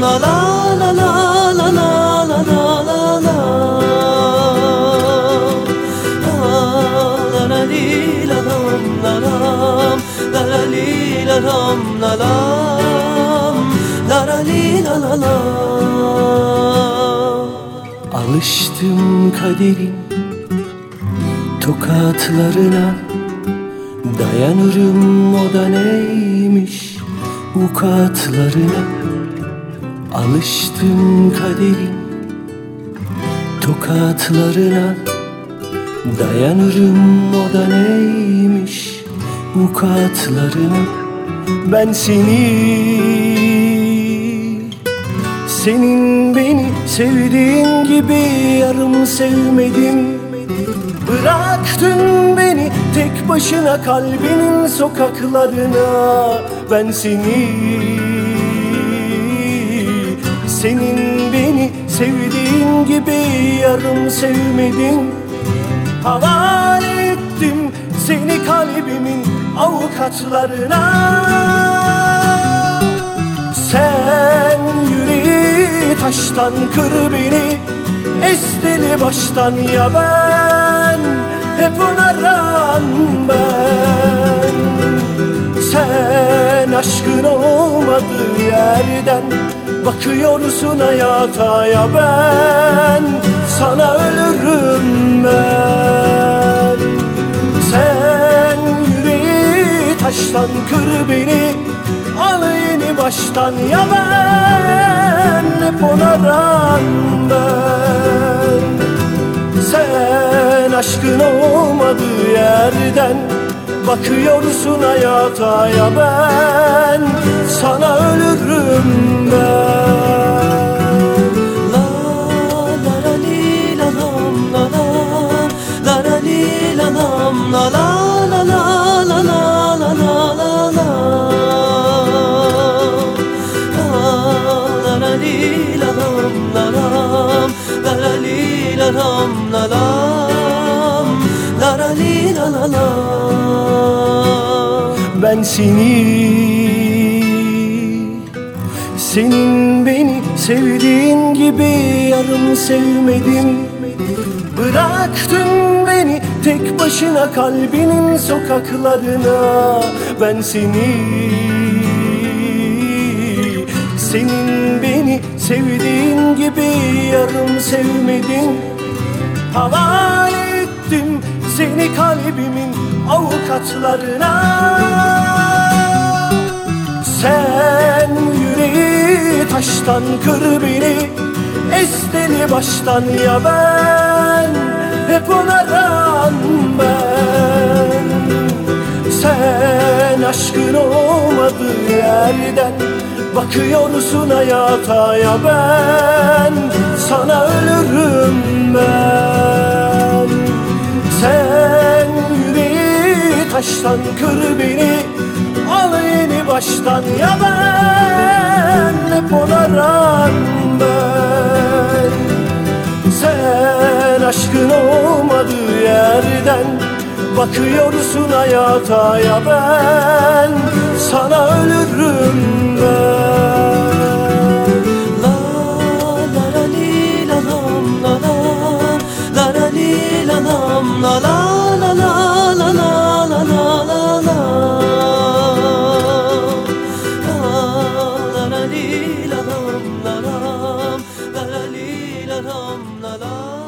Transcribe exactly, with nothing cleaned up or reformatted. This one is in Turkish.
la la la la la la la la la la la li la lam la lam la la li la lam la lam la la li la la la. Alıştım kaderin tokatlarına, dayanırım o da neymiş ukatlarına. Alıştım kaderin tokatlarına, dayanırım o da neymiş ukatlarına. Ben seni, senin beni sevdiğin gibi yarım sevmedim. Bıraktın beni tek başına kalbinin sokaklarına. Ben seni, senin beni sevdiğin gibi yarım sevmedim. Havale ettim seni kalbimin avukatlarına. Sen yüreği taştan kır beni, esteli baştan ya ben, hep onaran ben. Sen aşkın olmadığı yerden bakıyorsun hayata ya ben, sana ölürüm ben. Sen yüreği taştan kır beni, al yeni baştan ya ben, hep onaran ben. Sen aşkın olmadığı yerden bakıyorsun hayata ya ben, sana ölürüm ben. La la la li la lam la la la la li la lam la la la la la la la la la la la li la lam la lam la la li la lam la lam la la li la la la. Ben seni, senin beni sevdiğin gibi yarım sevmedim. Bıraktın beni tek başına kalbinin sokaklarına. Ben seni, senin beni sevdiğin gibi yarım sevmedim. Havale ettim seni kalbimin avukatlarına. Sen yüreği taştan kır beni, esteli baştan ya ben, hep onaran ben. Sen aşkın olmadığı yerden bakıyorsun hayata ya ben, sana ölürüm ben. Sen yüreği taştan kır beni, al yeni baştan ya ben, hep onaran ben. Sen aşkın olmadığı yerden bakıyorsun hayata ya ben, sana ölürüm ben. La la la li la lam la la la la li la lam la la la la la la la la la la la li la lam la lam la la li la lam la la.